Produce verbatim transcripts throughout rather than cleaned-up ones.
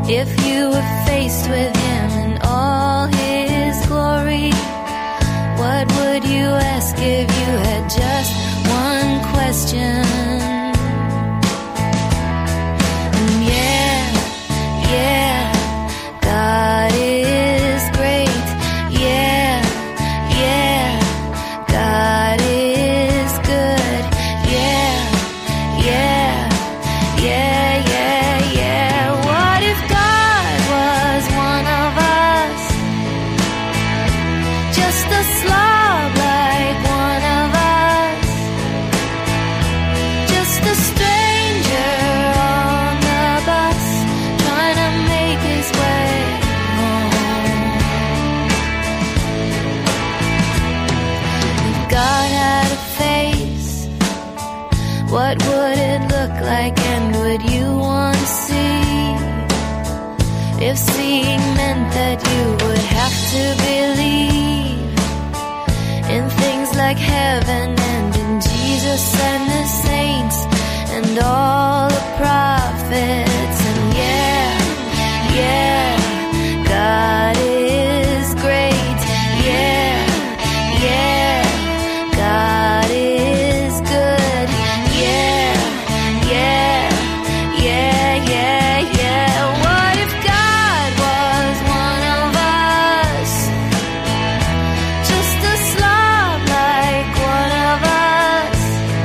If you were faced with him in all his glory, what would you ask if you had just one question? And yeah, yeah, God is great. Yeah, yeah, God is good. Yeah, yeah, yeah, yeah, yeah. What if God was one of us? Just a slob like one of us. Just a stranger on the bus, trying to make his way home. If God had a face, what would it look like, and would you want to see? If seeing meant that you would have to believe in things like heaven and in Jesus and the saints and all the prophets. And yeah, yeah, God is great. Yeah, yeah, God is good. Yeah, yeah, yeah, yeah, yeah. What if God was one of us? Just a slob like one of us.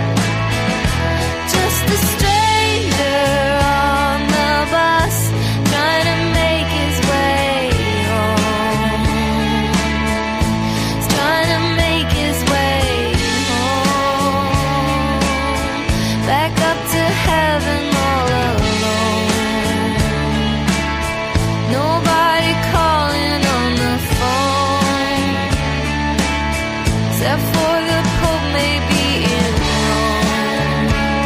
Just a stranger on the bus, trying to make his way home. He's trying to make his way home. Back up to heaven all alone. Nobody calling on the phone, except for the Pope maybe in Rome.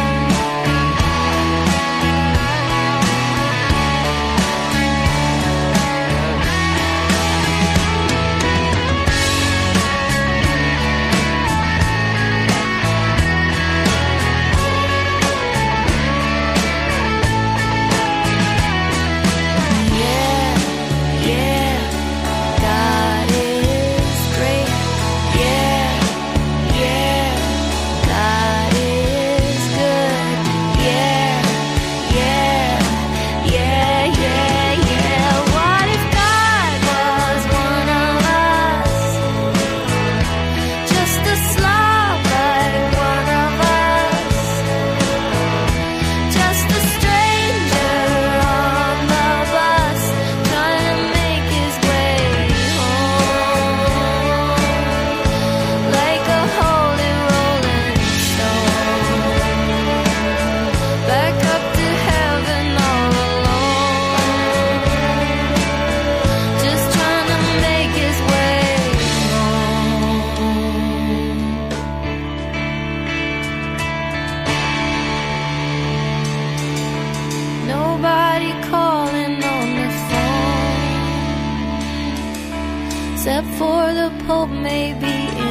Yeah, yeah, God is great. Yeah, yeah, God is good. Yeah, yeah, yeah, yeah, yeah. What if God was one of us? Just a slob like one of us. Just a stranger on the bus, trying to make his way home. Like a holy rolling stone. Back up to heaven all alone. Just trying to make his way home. Nobody calling on the phone, except for the Pope maybe